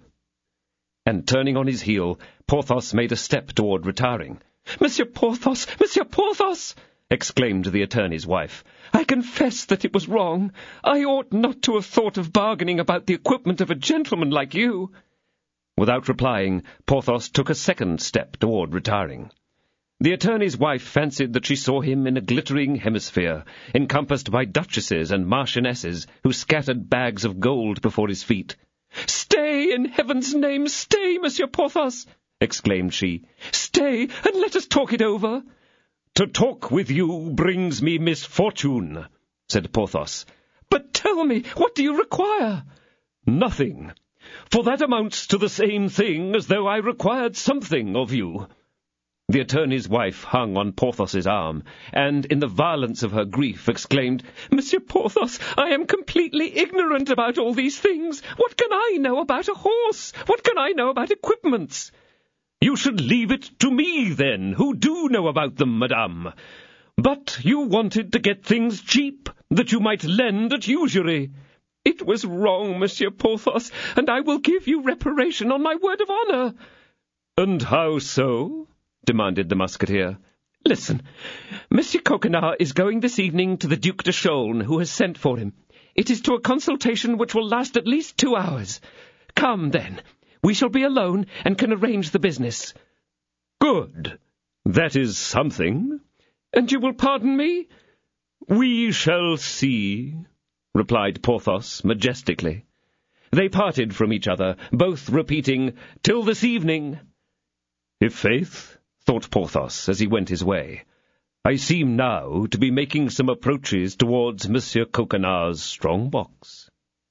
And turning on his heel, Porthos made a step toward retiring. "Monsieur Porthos! Monsieur Porthos!" exclaimed the attorney's wife. "I confess that it was wrong. I ought not to have thought of bargaining about the equipment of a gentleman like you." Without replying, Porthos took a second step toward retiring. The attorney's wife fancied that she saw him in a glittering hemisphere, encompassed by duchesses and marchionesses who scattered bags of gold before his feet. "Stay, in heaven's name, stay, Monsieur Porthos!" exclaimed she. "Stay, and let us talk it over." "To talk with you brings me misfortune," said Porthos. "But tell me, what do you require?" "Nothing, for that amounts to the same thing as though I required something of you." The attorney's wife hung on Porthos's arm, and, in the violence of her grief, exclaimed, "Monsieur Porthos, I am completely ignorant about all these things. What can I know about a horse? What can I know about equipments?" "You should leave it to me, then, who do know about them, madame. But you wanted to get things cheap, that you might lend at usury." "It was wrong, Monsieur Porthos, and I will give you reparation on my word of honour." "And how so?" demanded the Musketeer. "Listen. Monsieur Coquenard is going this evening to the Duc de Chaulnes, who has sent for him. It is to a consultation which will last at least 2 hours. Come, then. We shall be alone, and can arrange the business." "Good. That is something." "And you will pardon me?" "We shall see," replied Porthos majestically. They parted from each other, both repeating, "Till this evening." "I'faith," thought Porthos as he went his way, "I seem now to be making some approaches towards Monsieur Coquenard's strong box."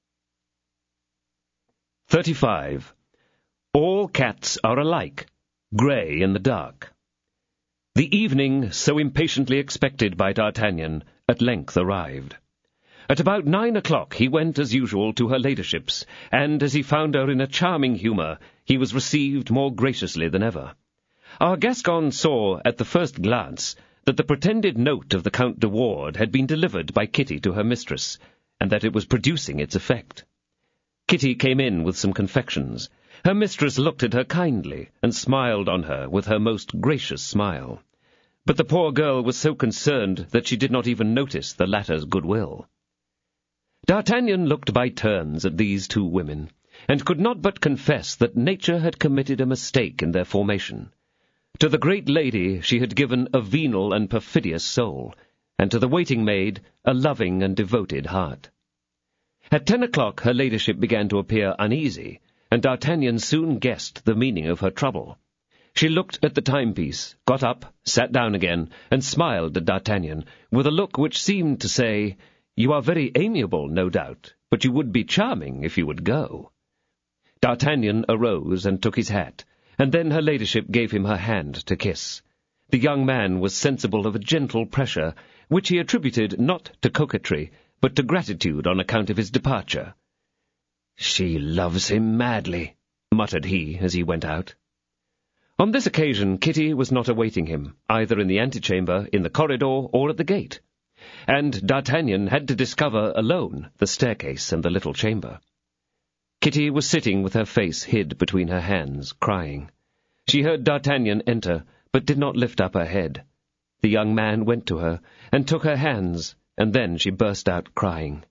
35. All cats are alike, grey in the dark. The evening, so impatiently expected by D'Artagnan, at length arrived. At about 9 o'clock he went as usual to her ladyship's, and as he found her in a charming humour, he was received more graciously than ever. Our Gascon saw, at the first glance, that the pretended note of the Count de Ward had been delivered by Kitty to her mistress, and that it was producing its effect. Kitty came in with some confections. Her mistress looked at her kindly, and smiled on her with her most gracious smile. But the poor girl was so concerned that she did not even notice the latter's goodwill. D'Artagnan looked by turns at these 2 women, and could not but confess that nature had committed a mistake in their formation. To the great lady she had given a venal and perfidious soul, and to the waiting-maid a loving and devoted heart. At 10 o'clock her ladyship began to appear uneasy, and D'Artagnan soon guessed the meaning of her trouble. She looked at the timepiece, got up, sat down again, and smiled at D'Artagnan, with a look which seemed to say, "You are very amiable, no doubt, but you would be charming if you would go." D'Artagnan arose and took his hat, and then her ladyship gave him her hand to kiss. The young man was sensible of a gentle pressure, which he attributed not to coquetry, but to gratitude on account of his departure. "She loves him madly," muttered he as he went out. On this occasion Kitty was not awaiting him, either in the antechamber, in the corridor, or at the gate, and D'Artagnan had to discover alone the staircase and the little chamber. Kitty was sitting with her face hid between her hands, crying. She heard D'Artagnan enter, but did not lift up her head. The young man went to her, and took her hands, and then she burst out crying.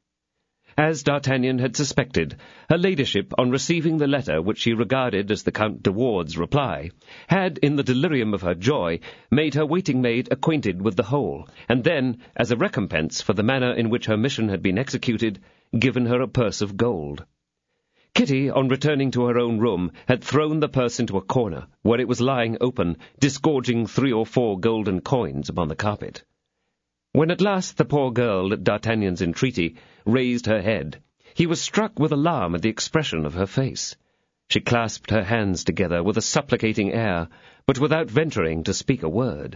As D'Artagnan had suspected, her ladyship, on receiving the letter which she regarded as the Count de Ward's reply, had, in the delirium of her joy, made her waiting-maid acquainted with the whole, and then, as a recompense for the manner in which her mission had been executed, given her a purse of gold. Kitty, on returning to her own room, had thrown the purse into a corner, where it was lying open, disgorging 3 or 4 golden coins upon the carpet. When at last the poor girl, at D'Artagnan's entreaty, raised her head, he was struck with alarm at the expression of her face. She clasped her hands together with a supplicating air, but without venturing to speak a word.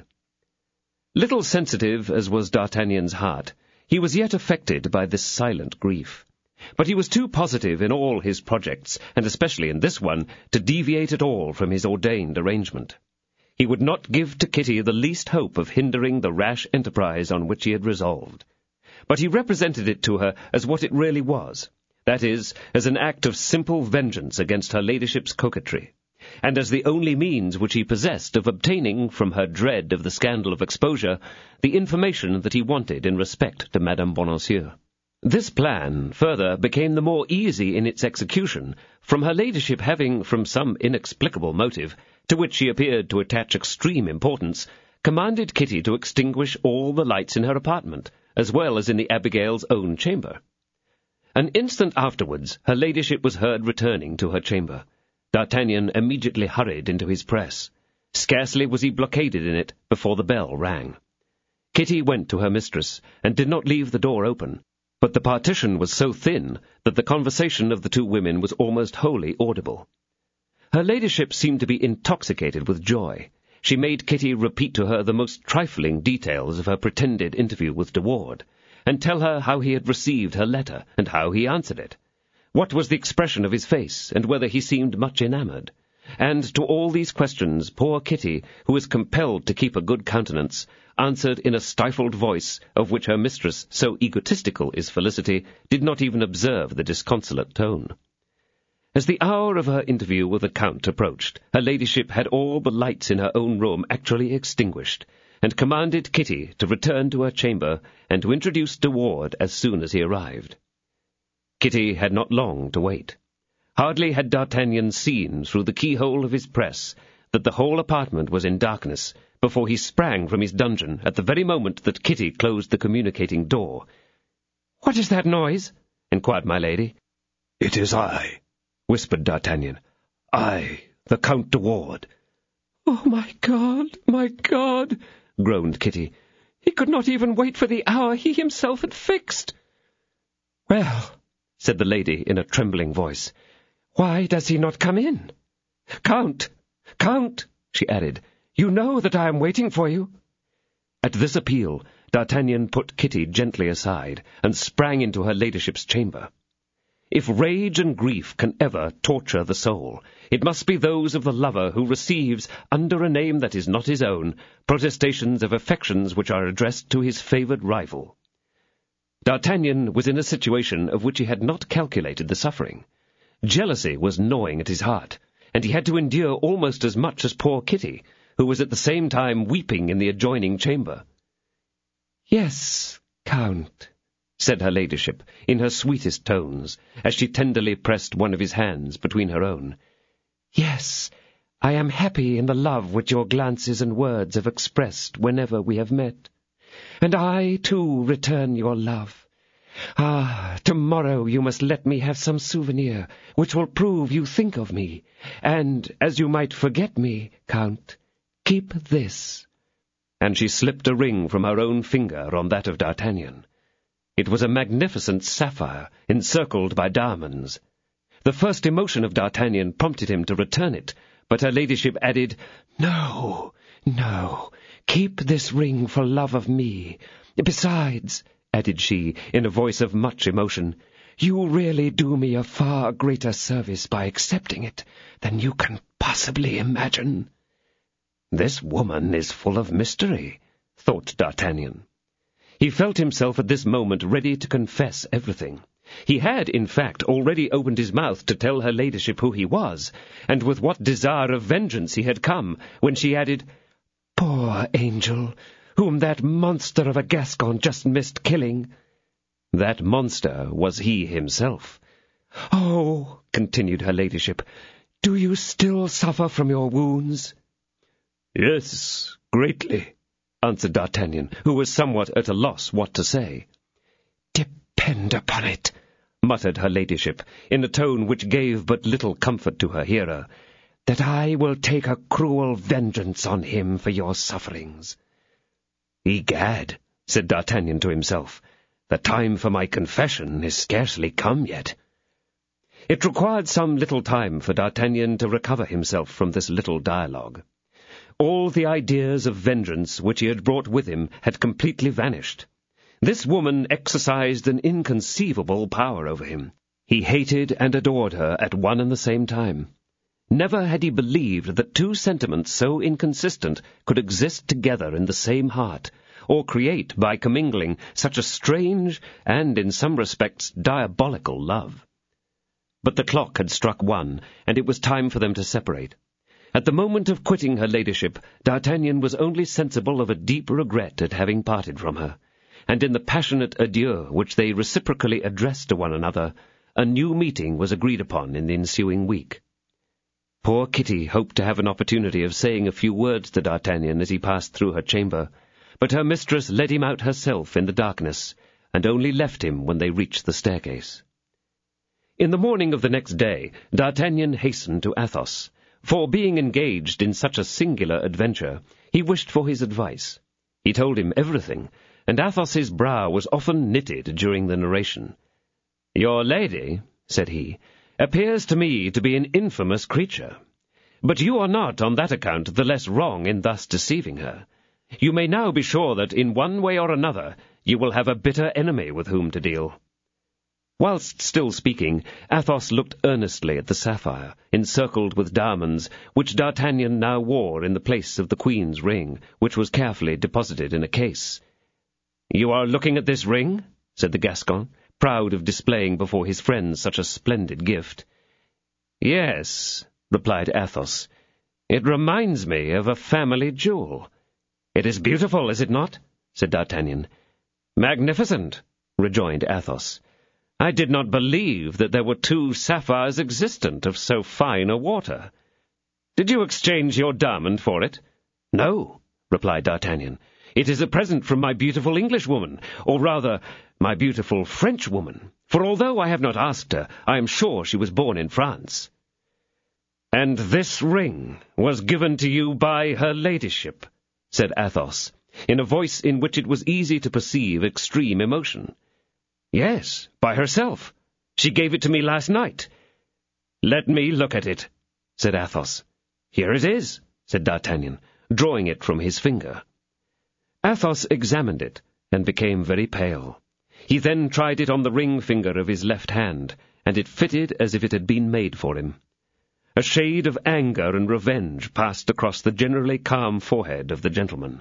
Little sensitive as was D'Artagnan's heart, he was yet affected by this silent grief. But he was too positive in all his projects, and especially in this one, to deviate at all from his ordained arrangement. He would not give to Kitty the least hope of hindering the rash enterprise on which he had resolved. But he represented it to her as what it really was, that is, as an act of simple vengeance against her ladyship's coquetry, and as the only means which he possessed of obtaining, from her dread of the scandal of exposure, the information that he wanted in respect to Madame Bonacieux. This plan, further, became the more easy in its execution, from her ladyship having, from some inexplicable motive, to which she appeared to attach extreme importance, commanded Kitty to extinguish all the lights in her apartment, as well as in the Abigail's own chamber. An instant afterwards, her ladyship was heard returning to her chamber. D'Artagnan immediately hurried into his press. Scarcely was he blockaded in it before the bell rang. Kitty went to her mistress, and did not leave the door open, but the partition was so thin that the conversation of the 2 women was almost wholly audible. Her ladyship seemed to be intoxicated with joy. She made Kitty repeat to her the most trifling details of her pretended interview with De Ward, and tell her how he had received her letter, and how he answered it, what was the expression of his face, and whether he seemed much enamoured. And to all these questions poor Kitty, who was compelled to keep a good countenance, answered in a stifled voice, of which her mistress, so egotistical is Felicity, did not even observe the disconsolate tone. As the hour of her interview with the Count approached, her ladyship had all the lights in her own room actually extinguished, and commanded Kitty to return to her chamber and to introduce De Ward as soon as he arrived. Kitty had not long to wait. Hardly had D'Artagnan seen, through the keyhole of his press, that the whole apartment was in darkness, before he sprang from his dungeon at the very moment that Kitty closed the communicating door. "What is that noise?" inquired my lady. "It is I," whispered D'Artagnan. "I, the Count de Ward." "Oh, my God," groaned Kitty. "He could not even wait for the hour he himself had fixed." "Well," said the lady in a trembling voice, "why does he not come in? Count, she added, you know that I am waiting for you." At this appeal, D'Artagnan put Kitty gently aside, and sprang into her ladyship's chamber. If rage and grief can ever torture the soul, it must be those of the lover who receives, under a name that is not his own, protestations of affections which are addressed to his favoured rival. D'Artagnan was in a situation of which he had not calculated the suffering. Jealousy was gnawing at his heart, and he had to endure almost as much as poor Kitty, who was at the same time weeping in the adjoining chamber. "Yes, Count," said her ladyship, in her sweetest tones, as she tenderly pressed one of his hands between her own. "Yes, I am happy in the love which your glances and words have expressed whenever we have met. And I, too, return your love. Ah, tomorrow you must let me have some souvenir which will prove you think of me, and, as you might forget me, Count, keep this." And she slipped a ring from her own finger on that of D'Artagnan. It was a magnificent sapphire, encircled by diamonds. The first emotion of D'Artagnan prompted him to return it, but her ladyship added, No, keep this ring for love of me. Besides, added she, in a voice of much emotion, you really do me a far greater service by accepting it than you can possibly imagine." "This woman is full of mystery," thought D'Artagnan. He felt himself at this moment ready to confess everything. He had, in fact, already opened his mouth to tell her ladyship who he was, and with what desire of vengeance he had come, when she added, "Poor angel, whom that monster of a Gascon just missed killing." That monster was he himself. "Oh," continued her ladyship, "do you still suffer from your wounds?" "Yes, greatly," answered D'Artagnan, who was somewhat at a loss what to say. "Depend upon it," muttered her ladyship, in a tone which gave but little comfort to her hearer, "that I will take a cruel vengeance on him for your sufferings." "Egad," said D'Artagnan to himself, "the time for my confession is scarcely come yet." It required some little time for D'Artagnan to recover himself from this little dialogue. All the ideas of vengeance which he had brought with him had completely vanished. This woman exercised an inconceivable power over him. He hated and adored her at one and the same time. Never had he believed that two sentiments so inconsistent could exist together in the same heart, or create, by commingling, such a strange and, in some respects, diabolical love. But the clock had struck 1, and it was time for them to separate. At the moment of quitting her ladyship, D'Artagnan was only sensible of a deep regret at having parted from her, and in the passionate adieu which they reciprocally addressed to one another, a new meeting was agreed upon in the ensuing week. Poor Kitty hoped to have an opportunity of saying a few words to D'Artagnan as he passed through her chamber, but her mistress led him out herself in the darkness, and only left him when they reached the staircase. In the morning of the next day, D'Artagnan hastened to Athos, for being engaged in such a singular adventure, he wished for his advice. He told him everything, and Athos's brow was often knitted during the narration. "Your lady," said he, "appears to me to be an infamous creature. But you are not, on that account, the less wrong in thus deceiving her. You may now be sure that, in one way or another, you will have a bitter enemy with whom to deal." Whilst still speaking, Athos looked earnestly at the sapphire, encircled with diamonds, which D'Artagnan now wore in the place of the Queen's ring, which was carefully deposited in a case. "You are looking at this ring?" said the Gascon, proud of displaying before his friends such a splendid gift. "Yes," replied Athos. "It reminds me of a family jewel." "It is beautiful, is it not?" said D'Artagnan. "Magnificent," rejoined Athos. "I did not believe that there were 2 sapphires existent of so fine a water. Did you exchange your diamond for it?" "No," replied D'Artagnan. "It is a present from my beautiful Englishwoman, or rather, my beautiful Frenchwoman, for although I have not asked her, I am sure she was born in France." "And this ring was given to you by her ladyship?" said Athos, in a voice in which it was easy to perceive extreme emotion. "Yes, by herself. She gave it to me last night." "Let me look at it," said Athos. "Here it is," said D'Artagnan, drawing it from his finger. Athos examined it, and became very pale. He then tried it on the ring finger of his left hand, and it fitted as if it had been made for him. A shade of anger and revenge passed across the generally calm forehead of the gentleman.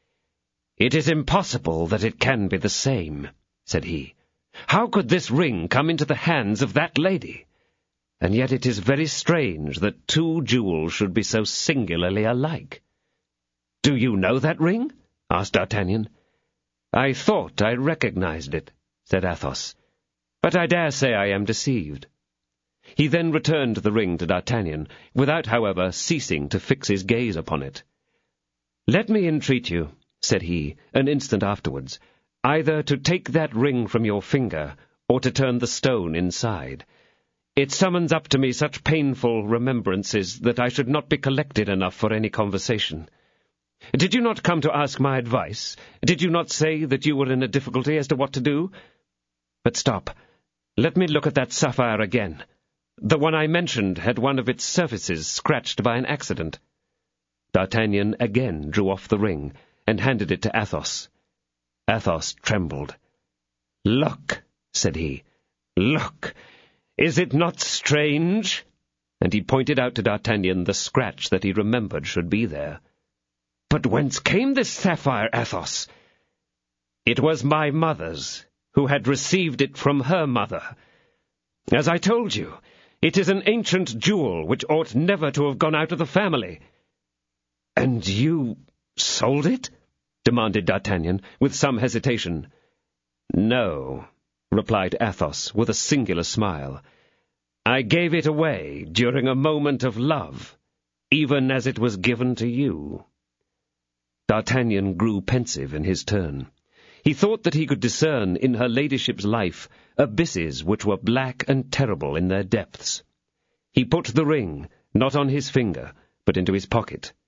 "It is impossible that it can be the same," said he. "How could this ring come into the hands of that lady? And yet it is very strange that 2 jewels should be so singularly alike." "Do you know that ring?" asked D'Artagnan. "I thought I recognized it," said Athos, "but I dare say I am deceived." He then returned the ring to D'Artagnan, without, however, ceasing to fix his gaze upon it. "Let me entreat you," said he, an instant afterwards, "either to take that ring from your finger, or to turn the stone inside. It summons up to me such painful remembrances that I should not be collected enough for any conversation. Did you not come to ask my advice? Did you not say that you were in a difficulty as to what to do? But stop. Let me look at that sapphire again. The one I mentioned had one of its surfaces scratched by an accident." D'Artagnan again drew off the ring, and handed it to Athos. Athos trembled. "Look," said he. "Look. Is it not strange?" And he pointed out to D'Artagnan the scratch that he remembered should be there. "But whence came this sapphire, Athos?" "It was my mother's, who had received it from her mother. As I told you, it is an ancient jewel which ought never to have gone out of the family." "And you sold it?" demanded D'Artagnan, with some hesitation. "No," replied Athos, with a singular smile. "I gave it away during a moment of love, even as it was given to you." D'Artagnan grew pensive in his turn. He thought that he could discern in her ladyship's life abysses which were black and terrible in their depths. He put the ring, not on his finger, but into his pocket,